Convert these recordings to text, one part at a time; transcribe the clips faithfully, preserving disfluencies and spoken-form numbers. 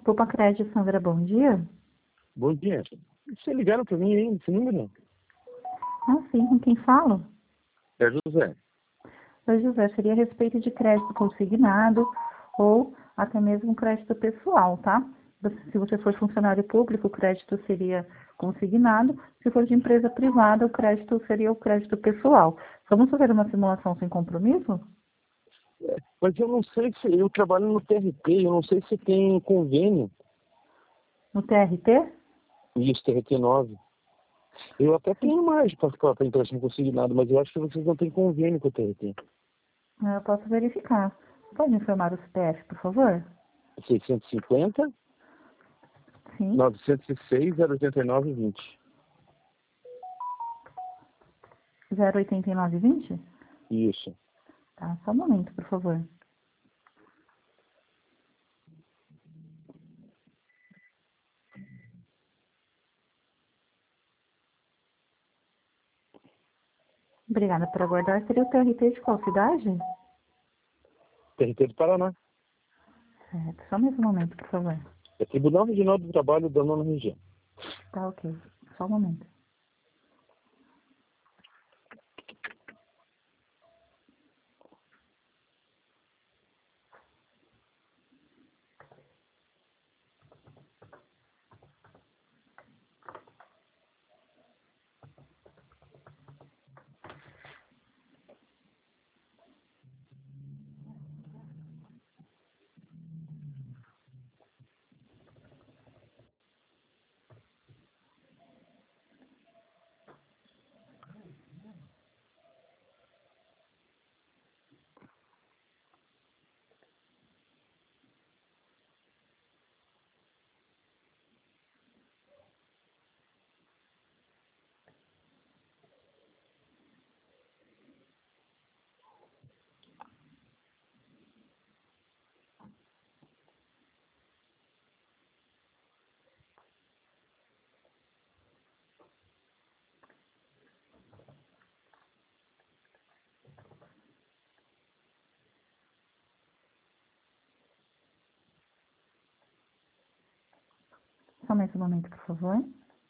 Poupa Crédito, Sandra, bom dia. Bom dia. Vocês ligaram para mim, hein? Esse número? Ah, sim, com quem falo? É José. Oi, José, seria a respeito de crédito consignado ou até mesmo crédito pessoal, tá? Se você for funcionário público, o crédito seria consignado. Se for de empresa privada, o crédito seria o crédito pessoal. Vamos fazer uma simulação sem compromisso? Mas eu não sei se eu trabalho no T R T, eu não sei se tem convênio. No T R T? Isso, T R T nove. Eu até tenho mais para empréstimo consignado, mas eu acho que vocês não têm convênio com o T R T. Eu posso verificar. Pode informar o C P F, por favor? seiscentos e cinquenta, Sim. novecentos e seis, zero oitenta e nove, vinte. zero oitenta e nove vinte? Isso. Tá, só um momento, por favor. Obrigada por aguardar. Seria o T R T de qual cidade? T R T do Paraná. Certo, só mais um momento, por favor. É Tribunal Regional do Trabalho da Nona Região. Tá ok, só um momento. Só mais um momento, por favor.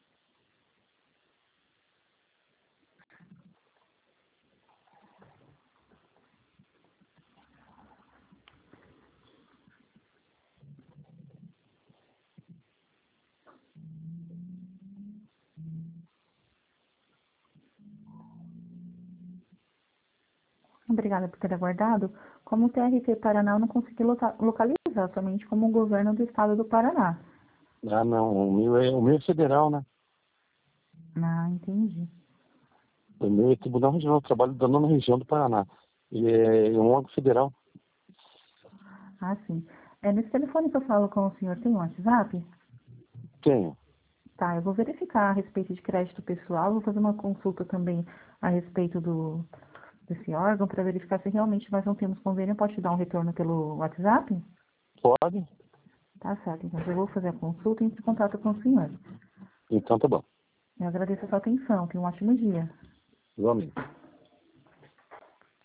Obrigada por ter aguardado. Como o T R T Paraná, eu não consegui loca- localizar, somente como o governo do estado do Paraná. Ah, não. O meu é, o meu é federal, né? Ah, entendi. O meu é Tribunal Regional do Trabalho da Nona Região do Paraná. Ele é um órgão federal. Ah, sim. É, nesse telefone que eu falo com o senhor, tem um WhatsApp? Tenho. Tá, eu vou verificar a respeito de crédito pessoal, vou fazer uma consulta também a respeito do, desse órgão para verificar se realmente nós não temos convênio. Pode te dar um retorno pelo WhatsApp? Pode? Tá certo, então eu vou fazer a consulta e entre em contato com o senhor. Então tá bom. Eu agradeço a sua atenção, tenha um ótimo dia. Igualmente.